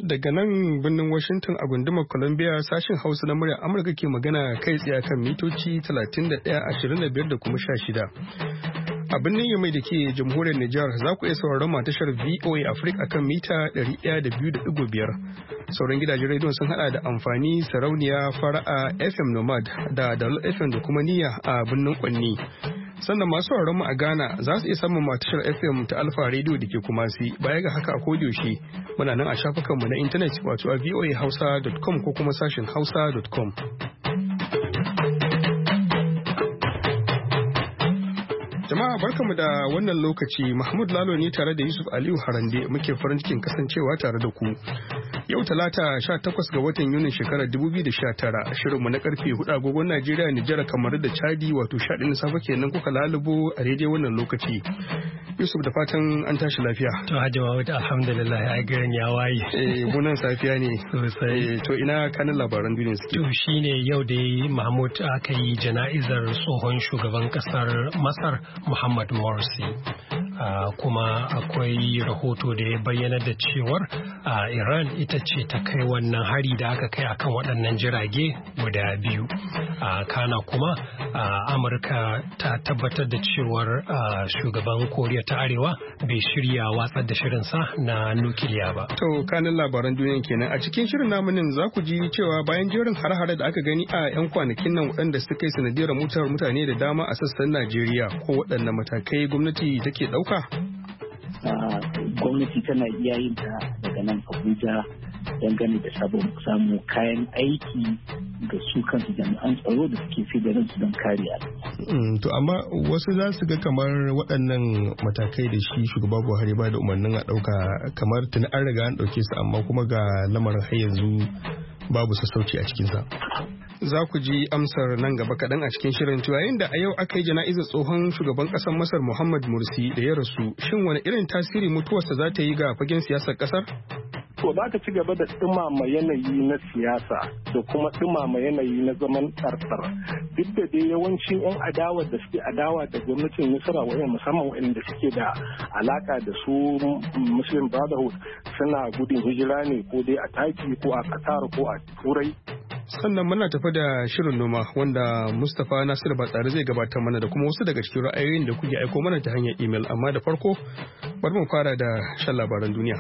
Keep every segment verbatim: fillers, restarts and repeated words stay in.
Daga nan birnin Washington a gundumar Columbia sashen Hausa na muryar Amurka ke magana kai tsaye kan mitoci talatin da ɗaya, ashirin da biyar da kuma sha shida. A birnin Yamai da ke jamhuriyar Nijar za ku iya sauraron ma tashar V O A Africa akan mita ɗari ɗaya da biyu da ɗigo biyar. Sauran gidajen rediyon sun hada da amfani sarauniya fara'a F M Nomad da Dalol F M da kuma niyya a birnin Kwanni. Sannan masu sauraron mu a Ghana za su iya samun matashar F M ta Alfa Radio da ke Kumasi. Baya ga haka a kodiyaushe muna nan a shafukanmu na intanet wato a voa hausa dot com ko kuma sashin hausa dot com. Jama'a barkamu da wannan lokaci. Mahmud Lalo ne tare da Yusuf Aliyu Harande muke farin cikin kasancewa tare da ku. Yau talata sha takwas ga watan Yunin shekarar dubu biyu da sha tara, shirinmu na karfe hudu agogon Najeriya, Nijar, kamar da Chadi wato sha ɗaya na safe kenan kuka lalubo a daidai wannan lokaci. Yusuf da fatan an tashi lafiya. To Hajjawa wata alhamdulillah a garin ya waye. Eh bunan safiya ne. Sosai. To ina kanin labaran duniya suke. To shine yau da Mahmud aka yi jana'izar tsohon shugaban kasar Masar Muhammad Morsi. Uh, kuma akwai rahoto da ya bayyana da cewar uh, Iran ita ce ta kai wannan hari da aka kai akan waɗannan jirage guda biyu. Uh, kana kuma uh, Amurka ta tabbatar da cewar uh, shugaban Koriya ta Arewa bai shirya watsar da shirinsa na nukiliya ba. To kanin labaran duniya kenan a cikin shirin namunin za ku ji cewa bayan jerin har-hare da aka gani a 'yan kwanakin nan waɗanda suka yi sanadiyar mutuwar mutane da dama a sassan Najeriya ko waɗanne matakai gwamnati take ɗauka. Gwamnati tana iya yin ta daga nan Abuja dangane da sabon samu kayan aiki ga su kansu jami'an tsaro da suke fi da ransu don kariya. To amma wasu za su ga kamar waɗannan matakai da shi shugaba Buhari ba da umarnin a ɗauka kamar tuni an riga an ɗauke su amma kuma ga lamarin har yanzu babu sassauci a cikinsa. Za ku ji amsar nan gaba kaɗan a cikin shirin to yayin da a yau aka yi jana'izar tsohon shugaban ƙasar Masar Muhammad Morsi da ya rasu, shin wani irin tasiri mutuwarsa za ta yi ga fagen siyasar ƙasar? To za ka ci gaba da ɗumama yanayi na siyasa da kuma ɗumama yanayi na zaman tsartsar. Duk da dai yawancin 'yan adawa da suke adawa da gwamnatin Misra wayan musamman waɗanda suke da alaka da su Muslim Brotherhood suna gudun hijira ne ko dai a Taki ko a Qatar ko a Turai. Sannan muna tafi da shirin noma wanda Mustapha Nasiru Batsari zai gabatar mana da kuma wasu daga cikin ra'ayoyin da kuke aiko mana ta hanyar imel, amma da farko bari mu fara da shan labaran duniya.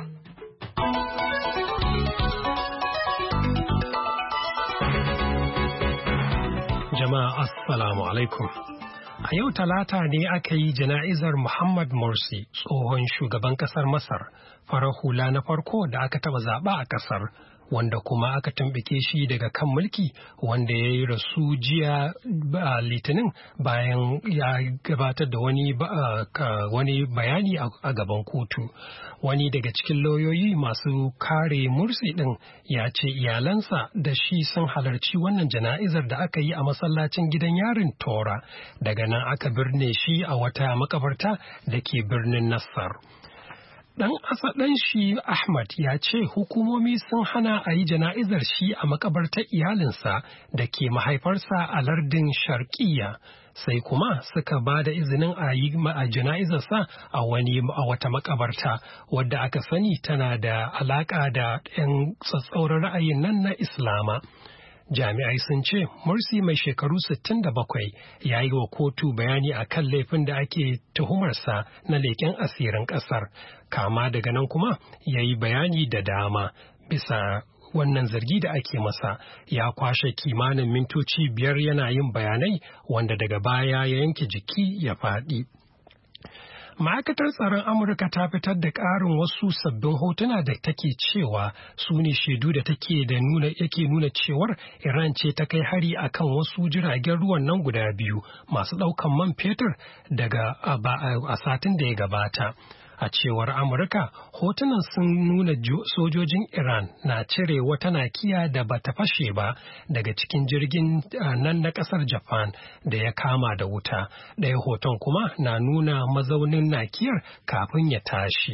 Jama'a assalamu alaikum. A yau talata ne aka yi jana'izar Muhammad Morsi, tsohon shugaban kasar Masar, farar hula na farko da aka taba zaba a kasar, wanda kuma aka tambake shi daga kan mulki, wanda ya yi rasu jiya a litinin bayan ya gabatar da wani, wani bayani a gaban kotu. Wani daga cikin lauyoyi masu kare Morsi ɗin ya ce iyalansa da shi sun halarci wannan jana'izar da aka yi a masallacin gidan yarin Tora, daga nan aka birne shi a wata makabarta da ke birnin Nassar. Ɗan asaɗan shi Ahmad ya ce hukumomi sun hana a yi jana'izar shi a makabartar iyalinsa da ke mahaifarsa a lardin Sharqiyya, sai kuma suka ba da izinin a yi a jana'izarsa a wani a wata makabarta wadda aka sani tana da alaƙa da 'yan tsatsauran ra'ayin nan na Islama. Jami'ai sun ce Morsi mai shekaru sittin da bakwai ya yi wa kotu bayani a kan laifin da ake tuhumarsa na leƙen asirin ƙasar, kama daga nan kuma ya yi bayani da dama bisa wannan zargi da ake masa. Ya kwashe kimanin mintoci biyar yana yin bayanai wanda daga baya ya yanke jiki ya faɗi. Ma'aikatar tsaron Amurka ta fitar da ƙarin wasu sabbin hotuna da take cewa su ne shaidu da take da nuna yake nuna cewar Iran ce ta kai hari akan wasu jiragen ruwan nan guda biyu masu ɗaukan man fetur daga a satin da ya gabata. A cewar Amurka, hotunan sun nuna sojojin Iran na cire wata nakiya da bata fashe ba daga cikin jirgin nan na kasar Japan da ya kama da wuta. Ɗaya hoton kuma na nuna mazaunin nakiyar kafin ya tashi.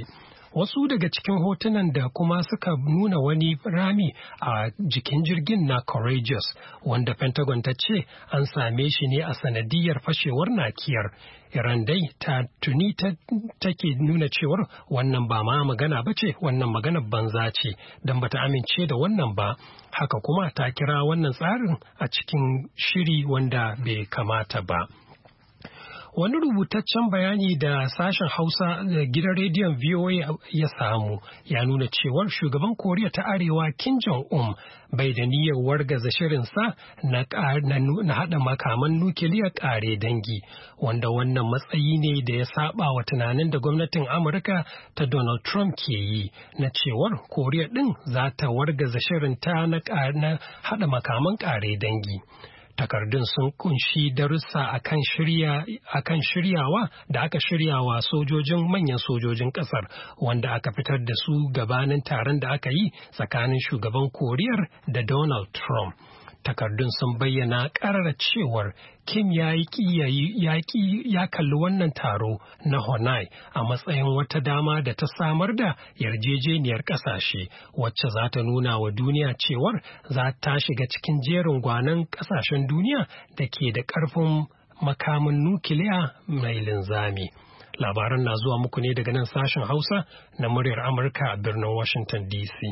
Wasu daga cikin hotunan da kuma suka nuna wani rami a jikin jirgin na Courageous, wanda Pentagon ta ce an same shi ne a sanadiyar fashewar nakiyar. Iran dai ta tuni take nuna cewar wannan ba ma magana ba ce, wannan maganar banza ce, don bata amince da wannan ba. Haka kuma ta kira wannan tsarin a cikin shiri wanda bai kamata ba. Wani rubutaccen bayani da sashen Hausa da gidan rediyon V O A ya samu ya nuna cewar shugaban Koriya ta Arewa Kim Jong-un bai da niyyar wargaza shirinsa na haɗa makaman nukiliya ƙare dangi, wanda wannan matsayi ne da ya saba wa tunanin da gwamnatin Amurka ta Donald Trump ke yi na cewar Koriya ɗin za ta wargaza shirinta na haɗa makaman ƙare dangi. Takardun sun kunshi darussa akan shirya akan shiryawa da aka shiryawa sojojin manyan sojojin kasar, wanda aka fitar da su gabanin taron da aka yi tsakanin shugaban Koriyar da Donald Trump. Takardun sun bayyana ƙarara cewar Kim ya ya kalli wannan taro na Honai a matsayin wata dama da ta samar da yarjejeniyar ƙasashe wacce za ta nuna wa duniya cewar za ta shiga cikin jerin gwanan ƙasashen duniya da ke da ƙarfin makamin nukiliya mai linzami. Labaran na zuwa muku ne daga nan sashen Hausa na muryar Amurka a birnin Washington D C.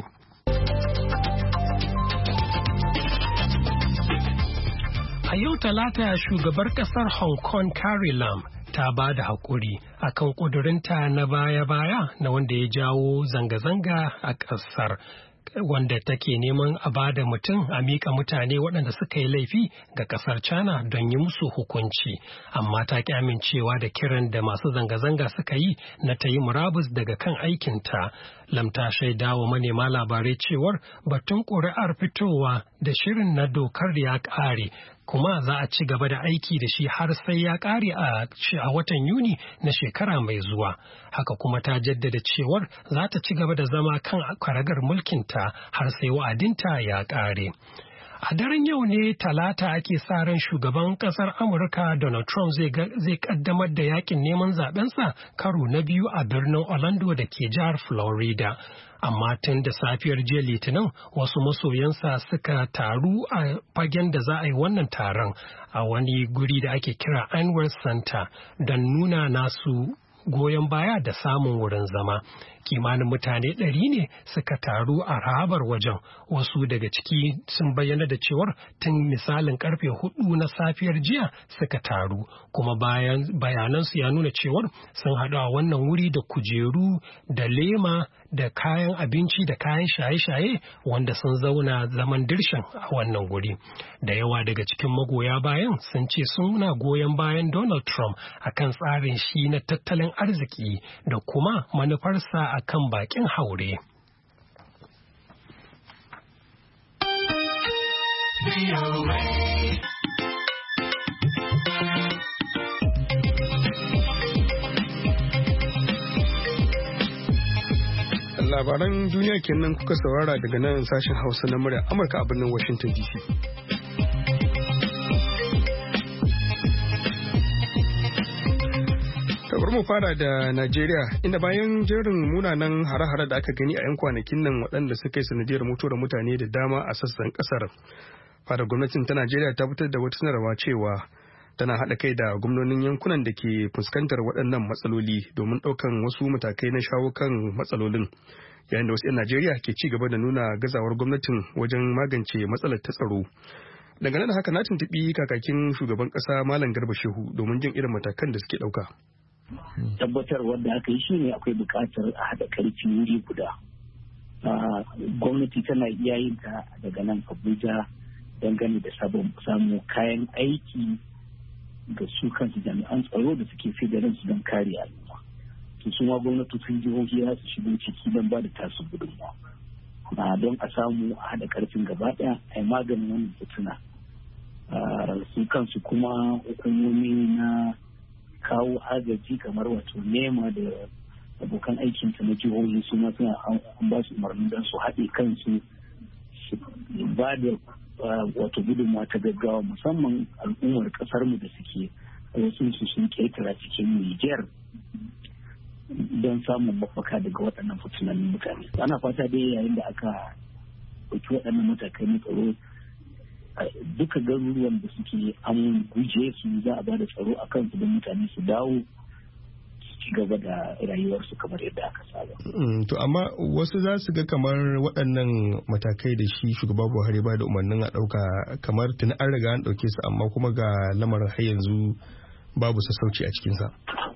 A yau Talata shugabar kasar Hong Kong Carrie Lam ta ba da haƙuri a kan ƙudurinta na baya-baya na wanda ya jawo zanga-zanga a ƙasar, wanda take neman a ba da mutum a miƙa mutane waɗanda suka yi laifi ga ƙasar China don yi musu hukunci, amma ta ƙi amincewa da kiran da masu zanga-zanga suka yi na ta yi murabus daga kan aikinta. Lam ta shaida wa manema labarai cewar batun ƙuri'ar fitowa da shirin na dokar ya ƙare, kuma za a ci gaba da aiki da shi har sai ya ƙare a watan Yuni na shekara mai zuwa. Haka kuma ta jaddada cewar za ta ci gaba da zama kan karagar mulkinta har sai wa'adinta ya ƙare. A daren yau ne Talata ake sa ran shugaban kasar Amurka Donald Trump zai kaddamar da yakin neman zabensa karo na biyu a birnin Orlando da ke jihar Florida. Amma tun da safiyar jiya Litinin wasu masoyansa suka taru a fagen da za a yi wannan taron a wani guri da ake kira Anwar Center don nuna nasu goyon baya da samun wurin zama. Kimanin mutane ɗari ne suka taru a harabar wajen, wasu daga ciki sun bayyana da cewar tun misalin karfe hudu na safiyar jiya suka taru, kuma bayan bayanansu ya nuna cewar sun haɗu a wannan wuri da kujeru da lema da kayan abinci da kayan shaye-shaye wanda sun zauna zaman dirshan a wannan guri. Da yawa daga cikin magoya bayan sun ce suna goyon bayan Donald Trump akan tsarin shi na tattalin arziki da kuma manufarsa akan bakin haure. Labaran duniya kenan kuka saurara daga nan sashen Hausa na murya Amurka a birnin Washington D C. Bari mu fara da Najeriya, inda bayan jerin munanan hare-hare da aka gani a 'yan kwanakin nan waɗanda suka yi sanadiyar mutuwar mutane da dama a sassan ƙasar. Fadar gwamnatin ta Najeriya ta fitar da wata sanarwa cewa tana haɗa kai da gwamnonin yankunan da ke fuskantar waɗannan matsaloli domin ɗaukan wasu matakai na shawo kan matsalolin. Yayin da wasu 'yan Najeriya ke ci gaba da nuna gazawar gwamnatin wajen magance matsalar ta tsaro. Dangane da haka na tuntuɓi kakakin shugaban ƙasa Malam Garba Shehu domin jin irin matakan da suke ɗauka. Tabbatar wanda aka yi shine akwai buƙatar a haɗa ƙarfi wuri guda. Gwamnati tana iya yin ta daga nan Abuja dangane da sabon samu kayan aiki ga su kansu jami'an tsaro da suke fi da ransu don kare al'umma. To su ma gwamnatocin jihohi za su shigo ciki don ba da tasu gudunmawa. Don a samu a haɗa ƙarfin gaba ɗaya a yi maganin wannan fituna. Su kansu kuma hukumomi na kawo agaji kamar wato nema da abokan aikinta na jihohi su ma suna an ba su umarni don su haɗe kansu su ba da wato gudunmawa ta gaggawa musamman al'ummar ƙasar mu da suke wasu su sun ƙetara cikin Niger don samun mafaka daga waɗannan fitinan mutane. Ana fata dai yayin da aka ɗauki waɗannan matakai na tsaro duka garuruwan da suke an guje su za a ba da tsaro a kansu don mutane su dawo ci gaba da rayuwarsu kamar yadda aka saba. To amma wasu za su ga kamar waɗannan matakai da shi shugaba Buhari ba da umarnin a ɗauka kamar tuni an riga an ɗauke su amma kuma ga lamarin har yanzu babu sassauci a cikinsa.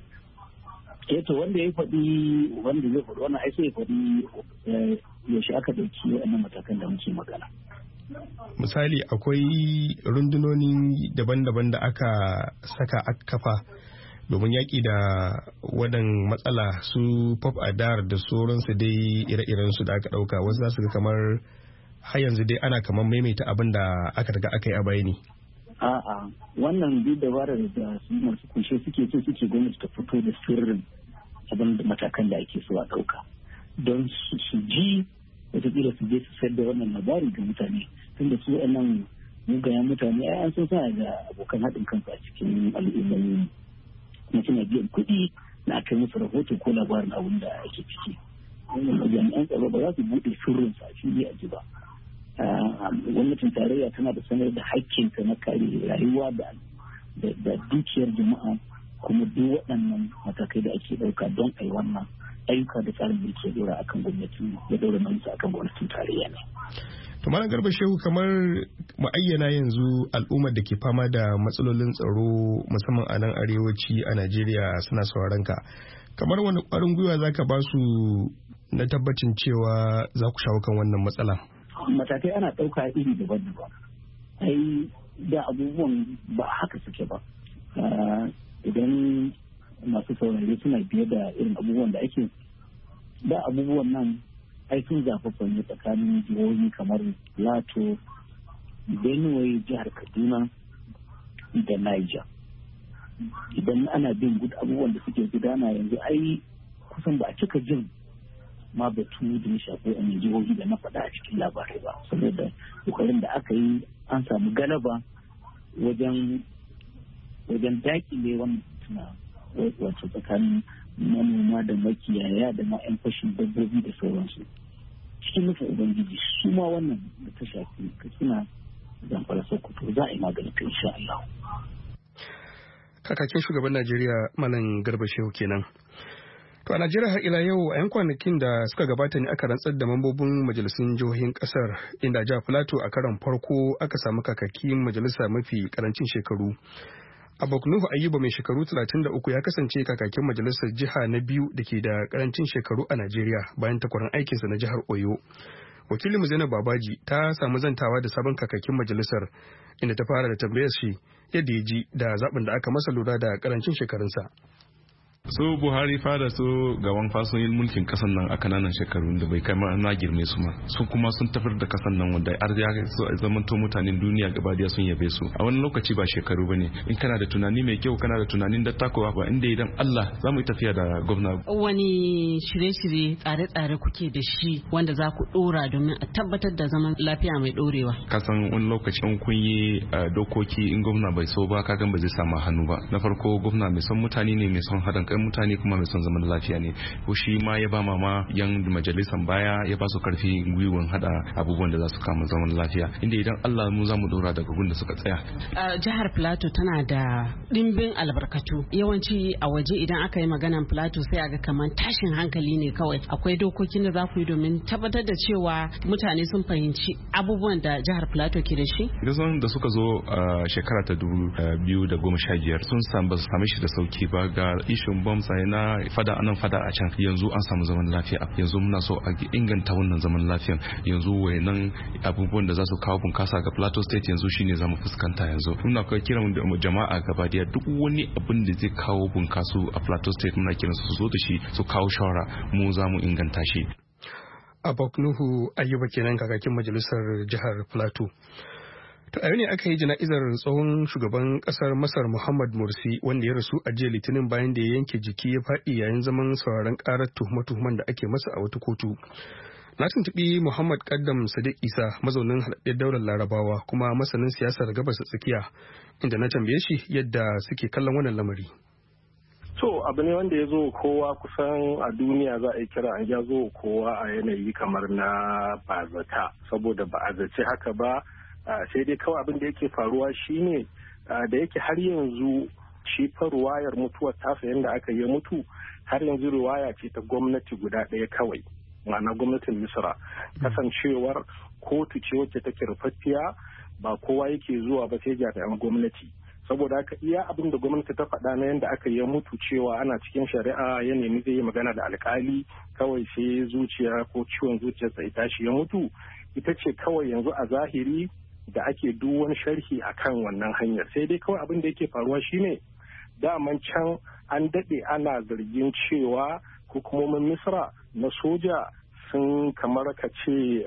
Eh to wanda ya faɗi wanda zai faɗi wannan ai sai ya faɗi yaushe aka ɗauki waɗannan matakan da muke magana. Misali akwai rundunoni daban-daban da aka saka aka kafa domin yaƙi da wadan matsala su pop adar da sauransu dai ire-iren su da aka ɗauka wasu za su ga kamar har yanzu dai ana kamar maimaita abin da aka riga aka yi a bayani. A'a wannan duk dabarar da su masu kushe suke so suke gwamnati ta fito da sirrin abin da matakan da ake so a ɗauka don su ji wataƙila su je su sayar da wannan labari ga mutane tunda su waɗannan mugayen mutane ai an san suna da abokan haɗin kansu a cikin al'ummomi kuma suna biyan kuɗi na aka musu rahoto ko labarin abin da ake ciki. Jami'an tsaro ba za su buɗe sirrin su a fili a ji ba. Gwamnatin tarayya tana da sanar da haƙƙinta na kare rayuwa da dukiyar jama'a kuma duk waɗannan matakai da ake ɗauka don a yi wannan ayyuka da tsarin mulki ya dora akan gwamnatin ya dora nauyi akan gwamnatin tarayya ne. To Malam Garba Shehu kamar ma'ayyana yanzu al'ummar da ke fama da matsalolin tsaro musamman a nan arewaci a Najeriya suna sauraron ka. Kamar wani ƙwarin gwiwa zaka ba su na tabbacin cewa za ku shawo kan wannan matsala? Matakai ana ɗauka iri daban-daban. Ai da abubuwan ba haka suke ba. Idan masu saurare suna biye da irin abubuwan da ake da abubuwan nan ai sun zafafa ne tsakanin jihohi kamar Plateau, Benue, jihar Kaduna da Niger. Idan ana bin gud abubuwan da suke gudana yanzu ai kusan ba a cika jin ma batu da ya shafi a jihohi da na faɗa a cikin labarai ba saboda kokarin da aka yi an samu galaba wajen wajen dakile wannan tuna wato tsakanin manoma da makiyaya da ma 'yan fashin dabbobi da sauransu cikin nufin ubangiji su ma wannan da ta shafi katsina zamfara sokoto za a yi maganin ta insha Allah. Kakakin shugaban Najeriya Malam Garba Shehu kenan. To a Najeriya har ila yau a 'yan kwanakin da suka gabata ne aka rantsar da mambobin majalisun jihohin kasar inda jihar Plateau a karon farko aka samu kakakin majalisa mafi karancin shekaru. Aboknuhu Ayuba mai shekaru talatin da uku ya kasance kakakin majalisar jiha na biyu da ke da karancin shekaru a Najeriya bayan takwaran aikinsa na jihar Oyo. Wakilin Zainab Babaji ta samu zantawa da sabon kakakin majalisar inda ta fara da tambayar shi yadda ya ji da zaɓin da aka masa lura da karancin shekarunsa. So Buhari fada so gaban fasoyin mulkin kasan nan a kananan shekarun da bai kai ma na girme su ma sun kuma sun tafar da kasan nan wanda har ya so a zamanto mutanen duniya gaba daya sun yabe su a wani lokaci ba shekaru bane in kana da tunani mai kyau kana da tunanin da takowa ba inda idan Allah za mu yi tafiya da gwamna. Wani shirye-shirye tsare-tsare kuke da shi wanda za ku dora domin a tabbatar da zaman lafiya mai dorewa? Kasan wani lokaci in kun yi dokoki in gwamna bai so ba kagan ba zai samu hannu ba. Na farko gwamna mai son mutane ne mai son haɗin kai mutane kuma mai son zaman lafiya ne ko shi ma ya ba mama yan majalisan baya ya ba su karfi gwiwan hada abubuwan da za su kama zaman lafiya inda idan Allah mu za mu dora daga gun da suka tsaya. Jihar Plateau tana da dimbin albarkatu yawanci a waje idan aka yi maganan Plateau sai a ga kamar tashin hankali ne kawai akwai dokokin da za ku yi domin tabbatar da cewa mutane sun fahimci abubuwan da jihar Plateau ke da shi. Gasan da suka zo a shekara ta dubu biyu da goma sha biyar sun samu ba su same shi da sauki ba ga ishun bom sai na fada anan fada a can yanzu an samu zaman lafiya yanzu muna so a inganta wannan zaman lafiyan yanzu wayannan abubuwan da za su kawo bunkasa ga Plateau State yanzu shine zamu fuskanta yanzu muna kai kiran jama'a gaba daya duk wani abin da zai kawo bunkasu a Plateau State muna kiran su zo da shi su kawo shawara mu zamu inganta shi. Aboknuhu Ayuba kenan kakakin majalisar jihar Plateau. To a yau ne aka yi jana'izar tsohon shugaban kasar Masar Muhammad Morsi wanda ya rasu a jiya Litinin bayan da ya yanke jiki ya faɗi yayin zaman sauraron karar tuhume-tuhumen da ake masa a wata kotu. Na tuntuɓi Muhammad Kaddam Sadiq Isa mazaunin haɗaɗɗiyar daular Larabawa kuma masanin siyasar gabas tsakiya inda na tambaye shi yadda suke kallon wannan lamari. To abu ne wanda ya zo kowa kusan a duniya za a yi kira an ya zo kowa a yanayi kamar na bazata saboda ba a zace haka ba sai dai kawai abin da yake faruwa shine da yake har yanzu shi fa ruwayar mutuwar tasa yadda aka yi mutu har yanzu ruwaya ce ta gwamnati guda ɗaya kawai ma'ana gwamnatin Misra kasancewar kotu ce wacce take rufaffiya ba kowa yake zuwa ba sai jami'an gwamnati saboda haka iya abin da gwamnati ta faɗa na yadda aka yi mutu cewa ana cikin shari'a ya nemi zai yi magana da alkali kawai sai zuciya ko ciwon zuciyarsa ya tashi ya mutu ita ce kawai yanzu a zahiri da ake duk wani sharhi akan wannan hanyar sai dai kawai abin da yake faruwa shine daman can an daɗe ana zargin cewa hukumomin Misra na soja sun kamar ka ce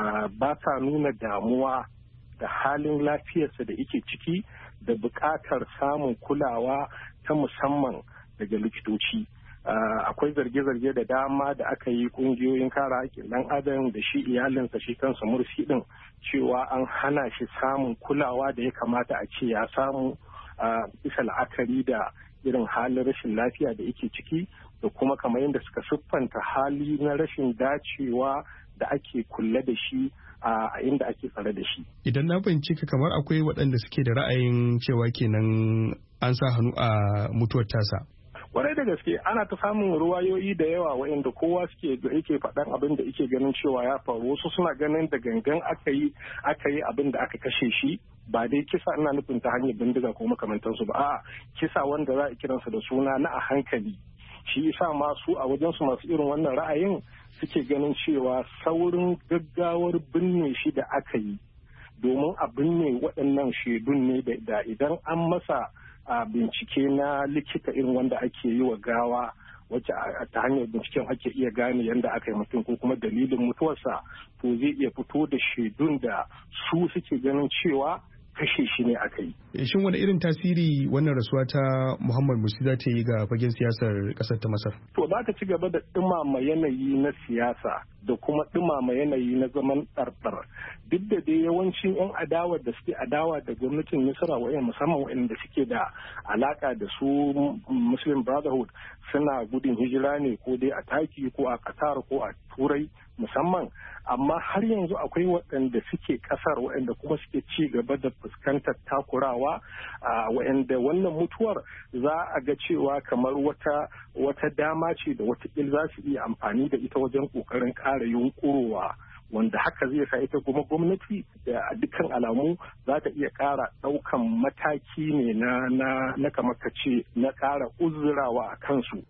ba ta nuna damuwa da halin lafiyarsa da yake ciki da buƙatar samun kulawa ta musamman daga likitoci. Akwai zarge-zarge da dama da aka yi ƙungiyoyin kare haƙƙin ɗan adam da shi iyalinsa shi kansa Mursi ɗin cewa an hana shi samun kulawa da ya kamata a ce ya samu bisa la'akari da irin halin rashin lafiya da yake ciki da kuma kamar yadda suka siffanta hali na rashin dacewa da ake kulle da shi a inda ake tsare da shi. Idan na fahimci ka kamar akwai waɗanda suke da ra'ayin cewa kenan an sa hannu a mutuwar tasa. Kwarai da gaske ana ta samun ruwayoyi da yawa waɗanda kowa suke yake faɗan abin da yake ganin cewa ya faru wasu suna ganin da gangan aka yi aka yi abin da aka kashe shi ba dai kisa ina nufin ta hanyar bindiga ko makamantansu ba a'a kisa wanda za a kiransa da suna na a hankali shi yasa ma su a wajen su masu irin wannan ra'ayin suke ganin cewa saurin gaggawar binne shi da aka yi domin a binne waɗannan shaidun ne da idan an masa a bincike na likita irin wanda ake yi wa gawa wacce ta hanyar binciken ake iya gane yadda aka yi mutum ko kuma dalilin mutuwarsa to zai iya fito da shaidun da su suke ganin cewa kashe shi ne aka yi. Shin wani irin tasiri wannan rasuwa ta Muhammad Mursi za ta yi ga fagen siyasar ƙasar ta Masar? To za ta ci gaba da ɗumama yanayi na siyasa da kuma ɗumama yanayi na zaman ɗarɗar. Duk da dai yawancin 'yan adawa da suke adawa da gwamnatin Misra wa'yan musamman waɗanda suke da alaƙa da su Muslim Brotherhood suna gudun hijira ne ko dai a Taki ko a Qatar ko a Turai musamman amma har yanzu akwai waɗanda suke ƙasar waɗanda kuma suke ci gaba da fuskantar takurawa waɗanda wannan mutuwar za a ga cewa kamar wata wata dama ce da watakil za su iya amfani da ita wajen ƙoƙarin ƙara yunƙurowa wanda haka zai sa ita kuma gwamnati da dukkan alamu za ta iya ƙara ɗaukan mataki ne na na na kamar ka ce na ƙara uzurawa a kansu.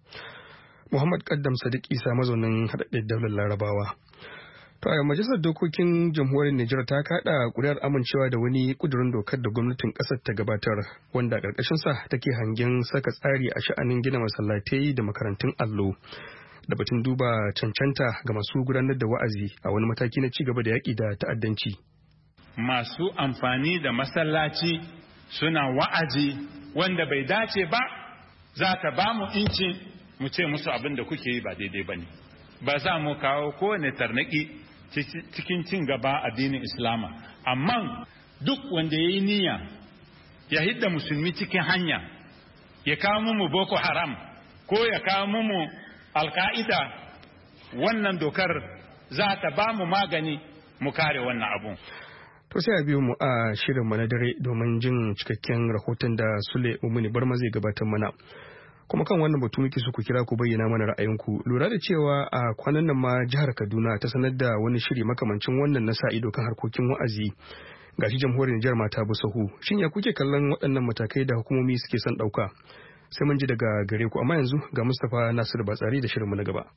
Muhammad Kaddam Sadiq Isa mazaunin haɗaɗɗen daular Larabawa. To a majalisar dokokin jamhuriyar Nijar ta kaɗa ƙuri'ar amincewa da wani ƙudurin dokar da gwamnatin ƙasar ta gabatar wanda ƙarƙashin sa take hangen saka tsari a sha'anin gina masallatai da makarantun allo da batun duba cancanta ga masu gudanar da wa'azi a wani mataki na ci gaba da yaƙi da ta'addanci. Masu amfani da masallaci suna wa'azi wanda bai dace ba za ta ba mu inci mu ce musu abin da kuke yi ba daidai ba ne ba za mu kawo kowane tarnaki cikin cin gaba addinin islama amma duk wanda ya yi niyya ya hidda musulmi cikin hanya ya kawo mu boko haram ko ya kawo mu alka'ida wannan dokar za ta ba mu magani mu kare wannan abun. To sai a biyo mu a shirin mu na dare domin jin cikakken rahoton da Sule Umuni Barma zai gabatar mana. Kuma kan wannan batu muke so ku kira ku bayyana mana ra'ayinku lura da cewa a kwanan nan ma jihar Kaduna ta sanar da wani shiri makamancin wannan na sa ido kan harkokin wa'azi gashi jamhuriyar Nijar ma ta bi sahu shin ya kuke kallon waɗannan matakai da hukumomi suke son ɗauka sai mun ji daga gare ku amma yanzu ga Mustapha Nasir Batsari da shirin mu na gaba.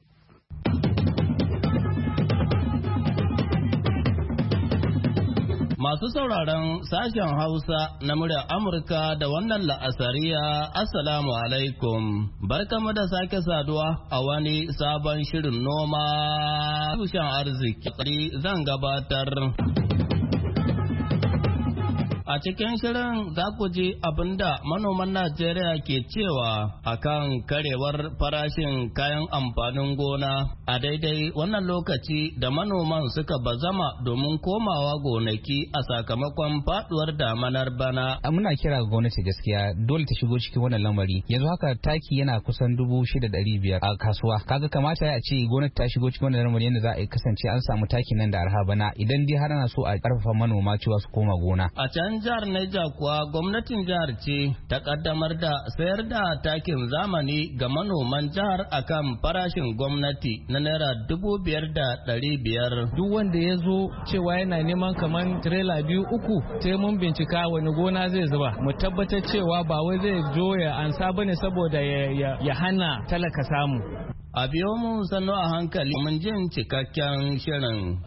Masu sauraron sashen Hausa na muryar Amurka da wannan la'asariya, Assalamu alaikum. Barkamu da sake saduwa a wani sabon shirin noma tushen arziki zan gabatar. A cikin shirin za ku ji abin da manoman Najeriya ke cewa akan karewar farashin kayan amfanin gona a daidai wannan lokaci da manoman suka bazama domin komawa gonaki a sakamakon faduwar damanar bana. Muna kira ga gwamnati gaskiya dole ta shigo cikin wannan lamari. Yanzu haka taki yana kusan dubu shida ɗari biyar a kasuwa. Kaga kamata a ce gwamnati ta shigo cikin wannan lamari yadda za a kasance an samu taki nan da arha bana idan dai har ana so a karfafa manoma cewa su koma gona. A can jihar Niger kuwa gwamnatin jihar ce ta kaddamar da sayar da takin zamani ga manoman jihar akan farashin gwamnati na naira dubu biyar da ɗari biyar. Duk wanda ya zo cewa yana neman kamar tirela biyu uku sai mun bincika wani gona zai zuba mu tabbatar cewa ba wai zai zo ya ansa bane saboda ya hana talaka samu. A biyo mu sannu a hankali mun jin cikakken shirin.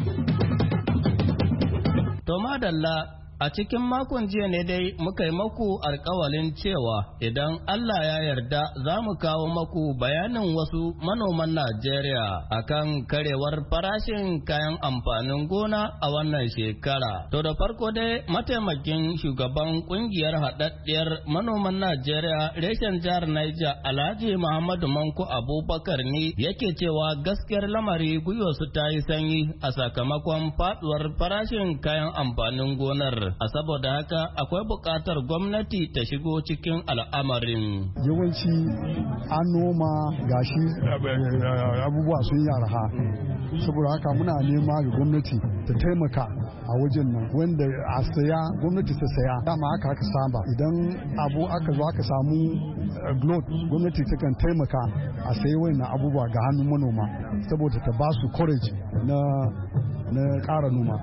To madalla a cikin makon jiya ne dai muka yi maku alkawalin cewa idan Allah ya yarda za mu kawo maku bayanin wasu manoman Najeriya akan karewar farashin kayan amfanin gona a wannan shekara. To da farko dai mataimakin shugaban kungiyar haɗaɗɗiyar manoman Najeriya reshen jihar Niger Alhaji Muhammadu Manko Abubakar ne yake cewa gaskiyar lamari gwiwarsu ta yi sanyi a sakamakon faduwar farashin kayan amfanin gonar. A saboda haka akwai buƙatar gwamnati ta shigo cikin al'amarin. Yawanci an noma gashi abubuwa sun yi arha, saboda haka muna nema ga gwamnati ta taimaka a wajen nan wanda a saya gwamnati ta saya dama haka aka saba idan abu aka zo aka samu glot gwamnati ta kan taimaka a sayi wannan abubuwa ga hannun manoma saboda ta ba su courage na na ƙara noma.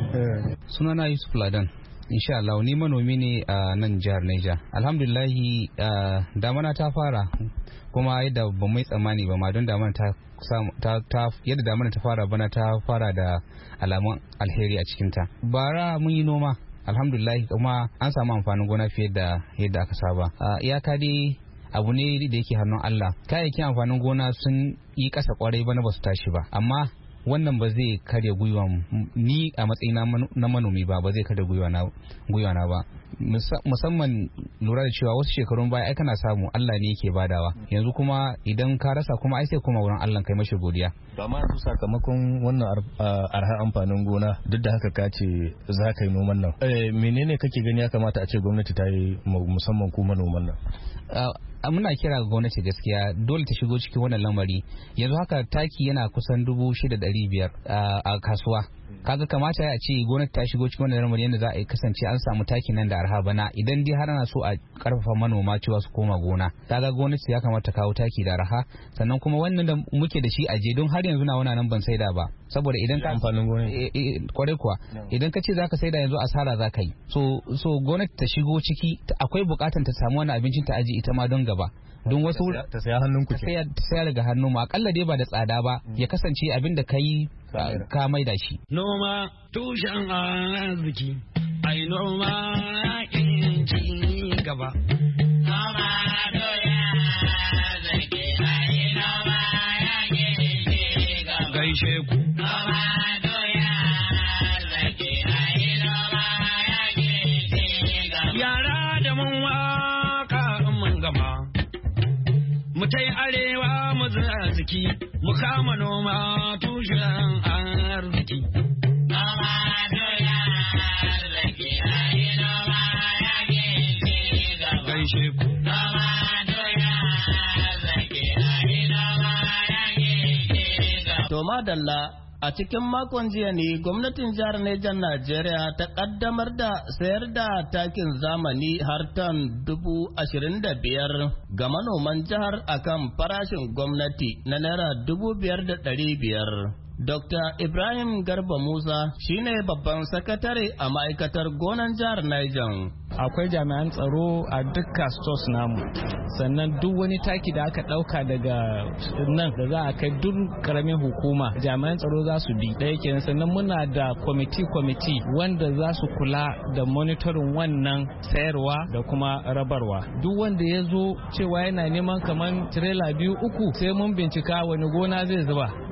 Sunana Yusuf Ladan. Insha Allah ni manomi ne a nan jihar Niger. Alhamdulillahi damana ta fara kuma yadda ba mai tsammani ba ma don damana ta ta yadda damana ta fara bana ta fara da alamun alheri a cikinta. Bara mun yi noma alhamdulillahi kuma an samu amfanin gona fiye da yadda aka saba. Iyaka dai abu ne da yake hannun Allah. Kayayyakin amfanin gona sun yi ƙasa kwarai bana ba su tashi ba amma wannan ba zai karya gwiwa ni a matsayina na manomi ba ba zai karya gwiwa na ba musamman lura da cewa wasu shekarun baya ai kana samu Allah ne yake badawa yanzu kuma idan ka rasa kuma ai sai kuma wurin Allah kai mashi godiya. Amma su sakamakon wannan arha amfanin gona duk da haka ka ce za ka yi noman nan menene kake gani ya kamata a ce gwamnati ta yi musamman ku manoman nan? Muna kira ga gwamnati gaskiya dole ta shigo cikin wannan lamari. Yanzu haka taki yana kusan dubu shida ɗari biyar a kasuwa. Kaga kamata a ce gwamnati ta shigo cikin wannan lamari yadda za a kasance an samu taki nan da arha bana idan dai har ana so a karfafa manoma cewa su koma gona. Kaga gwamnati ya kamata kawo taki da arha sannan kuma wannan da muke da shi aje don har yanzu na wana nan ban saida ba saboda idan ka amfanin gona kwarai kuwa idan ka ce zaka saida yanzu asara zaka yi. So so gwamnati ta shigo ciki akwai bukatan ta samu wani abincin ta aje ita ma don gaba don wasu ta saya hannun ku ta saya daga hannu mu akalla dai ba da tsada ba ya kasance abin da kai ka maida shi. Noma tushen arziki ai noma yakin ci gaba. Noma doya zaki ai noma yakin ci gaba. Gaishe ku. Noma doya zaki ai noma yakin ci gaba. Yara da mun waka mun gama. Mu tai arewa mu zaki mu kama noma tushen arziki. Noma doya arziki ai noma yake ci gaba. Gaishe ku. Noma doya arziki ai noma yake ci gaba. To madalla a cikin makon jiya ne gwamnatin jihar Niger Najeriya ta kaddamar da sayar da takin zamani har tan dubu ashirin da biyar ga manoman jihar akan farashin gwamnati na naira dubu biyar da ɗari biyar. Dokta Ibrahim Garba Musa shine babban sakatare a ma'aikatar gonan jihar Niger. Akwai jami'an tsaro a dukkan stores namu, sannan duk wani taki da aka dauka daga nan da za a kai duk karamin hukuma jami'an tsaro za su bi ɗaya kenan. Sannan muna da kwamiti kwamiti wanda za su kula da monitoring wannan sayarwa da kuma rabarwa. Duk wanda ya zo cewa yana neman kamar tirela biyu uku sai mun bincika wani gona zai zuba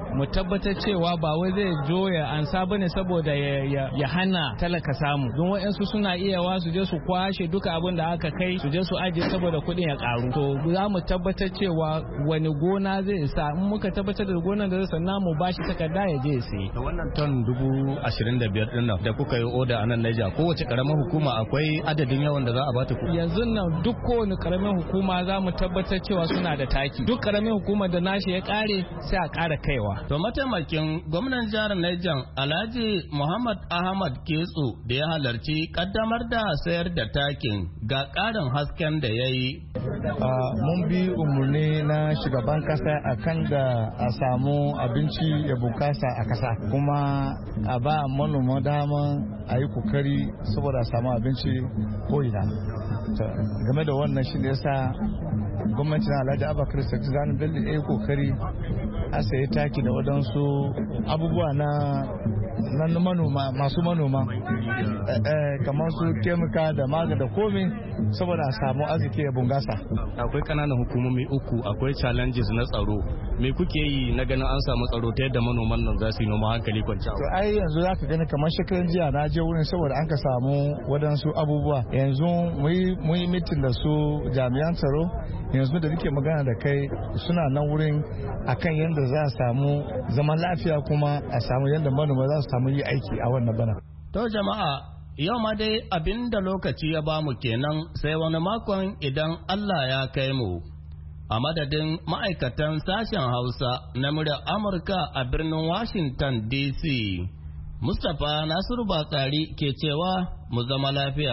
mu tabbatar cewa ba wai zai jo ya ansa bane saboda ya hana talaka samu don wa'yansu suna iya wa su je su kwashe duka abin da aka kai su je su ajiye saboda kuɗin ya karu to za mu tabbatar cewa wani gona zai sa in muka tabbatar da gonan da zai sanna mu bashi takarda ya je sai da wannan ton dubu ashirin da biyar din nan da kuka yi oda a nan Niger kowace karamar hukuma akwai adadin yawan da za a bata kuɗi yanzu nan duk kowane karamin hukuma za mu tabbatar cewa suna da taki duk karamin hukuma da nashi ya kare sai a kara kaiwa to mataimakin gwamnan jihar Niger Alhaji Muhammad Ahmad Ketso da ya halarci kaddamar da sayar da takin ga karin hasken da ya yi mun bi umarni na shugaban kasa akan da a samu abinci ya bukasa a kasa kuma a ba manoma dama a yi kokari saboda a samu abinci ko'ina game da wannan shi ne yasa gwamnatin Alhaji Abubakar Sani Bello ya yi kokari a sayi taki da waɗansu abubuwa na nan manoma masu manoma kamar su kemika da maga da komi saboda a samu arziki ya bungasa. Akwai kananan hukumomi uku akwai challenges na tsaro me kuke yi na ganin an samu tsaro ta yadda manoman nan za su yi noma hankali kwanciya? To ai yanzu za ka gani kamar shekaran jiya na je wurin saboda an ka samu waɗansu abubuwa yanzu mu yi mitin da su jami'an tsaro yanzu da nake magana da kai suna nan wurin akan yadda za a samu zaman lafiya kuma a samu yadda manoma za su samu yi aiki a wannan bana. To jama'a yau ma dai abin da lokaci ya bamu kenan sai wani makon idan Allah ya kai mu. A madadin ma'aikatan sashen Hausa na muryar Amurka a birnin Washington D C, Mustapha Nasiru Batsari ke cewa mu zama lafiya.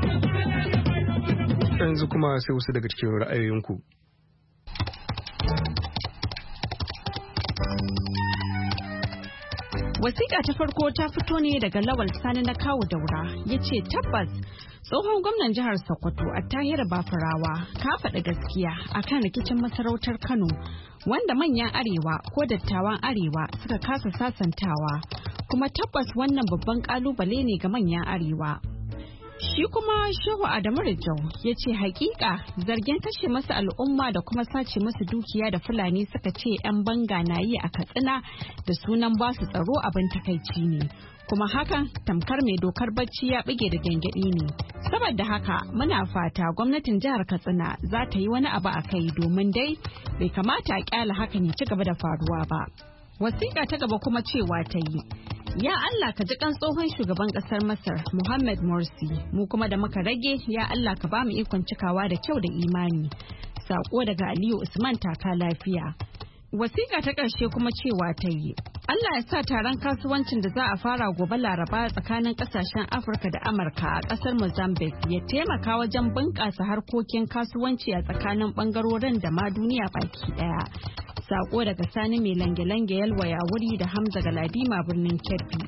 Yanzu kuma sai wasu daga cikin ra'ayoyinku. Wasiƙa ta farko ta fito ne daga Lawal Sani na Kawu Daura, ya ce tabbas tsohon gwamnan jihar Sokoto a Tahir Bafarawa ka faɗi gaskiya akan rikicin masarautar Kano wanda manyan arewa ko dattawan arewa suka kasa sasantawa, kuma tabbas wannan babban ƙalubale ne ga manyan arewa. Shi kuma Shehu Adamu Rijau ya ce hakika zargin kashe masa al'umma da kuma sace masa dukiya da Fulani suka ce 'yan banga na yi a Katsina da sunan basu tsaro abin takaici ne. Kuma hakan tamkar mai dokar bacci ya bige da gyangyaɗi ne. Saboda haka muna fata gwamnatin jihar Katsina za ta yi wani abu a kai domin dai bai kamata a kyala hakan ya ci gaba da faruwa ba. Wasiƙa ta gaba kuma cewa ta yi. Ya Allah ka ji kan tsohon shugaban kasar Masar Mohammed Morsi, mu kuma da muka rage ya Allah ka ba mu ikon cikawa da kyau da imani. Sako daga Aliyu Usman taka lafiya. Wasiƙa ta ƙarshe kuma cewa ta yi. Allah ya sa taron kasuwancin da za a fara gobe Laraba tsakanin ƙasashen Afirka da Amurka a ƙasar Mozambique ya taimaka wajen bunƙasa harkokin kasuwanci a tsakanin ɓangarorin da ma duniya baki ɗaya. Sako daga Sani mai lange-lange yalwaya wuri da Hamza Galadima birnin Kebbi.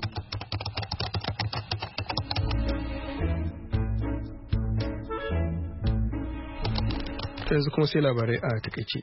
Yanzu kuma sai labarai a takaice.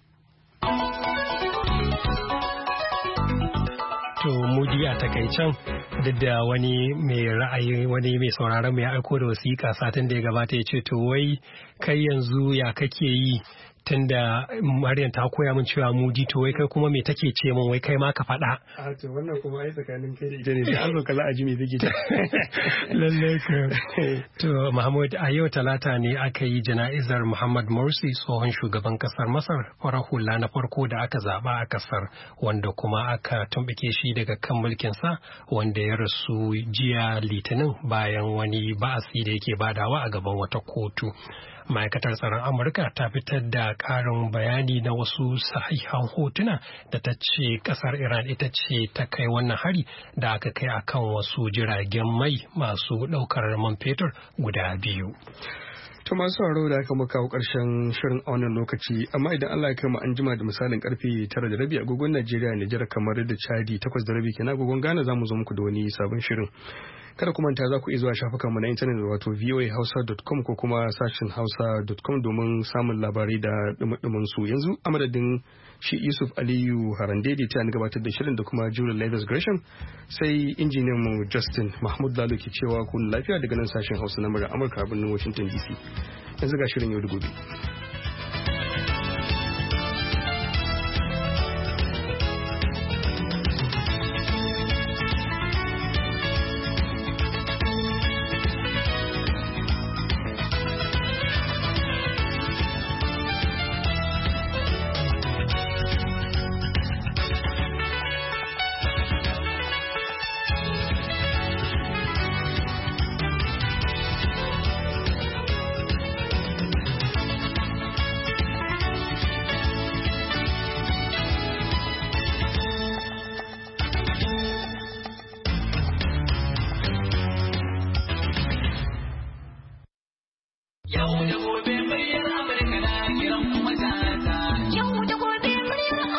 To mudi a takaicen duk da wani mai ra'ayi wani mai sauraron mai aiko da wasiƙa satin da ya gabata ya ce to wai kai yanzu ya kake yi tunda Maryam ta koya min cewa mudi to wai kai kuma me take ce min wai kai ma ka faɗa. A to wannan kuma ai tsakanin kai da ita ne sai an zo kala aji me take ta. Lalle ka. To Mahmud a yau talata ne aka yi jana'izar Muhammad Morsi tsohon shugaban kasar Masar farar hula na farko da aka zaba a kasar wanda kuma aka tumbike shi daga kan mulkin sa wanda ya rasu jiya Litinin bayan wani ba'asi da yake badawa a gaban wata kotu. Ma'aikatar tsaron Amurka ta fitar da ƙarin bayani na wasu sahihan hotuna da ta ce ƙasar Iran ita ce ta kai wannan hari da aka kai akan wasu jiragen mai masu ɗaukar man fetur guda biyu. To masu sauraro da aka muka kawo ƙarshen shirin a wannan lokaci, amma idan Allah ya kai mu an jima da misalin karfe tara da rabi agogon Najeriya, Nijar, kamar da Chadi takwas da rabi kenan agogon Ghana za mu zo muku da wani sabon shirin. Kada ku manta za ku iya zuwa shafukanmu na intanet wato voa hausa dot com ko kuma sashin hausa dot com domin samun labarai da dumudumin su. Yanzu a madadin shi Yusuf Aliyu Harandede ta ni gabatar da shirin da kuma Julie Leathers Gresham sai injiniyan mu Justin Mahmud Lalo ke cewa kun lafiya daga nan sashin Hausa na Amurka a birnin Washington D C. Yanzu ga shirin yau da gobe.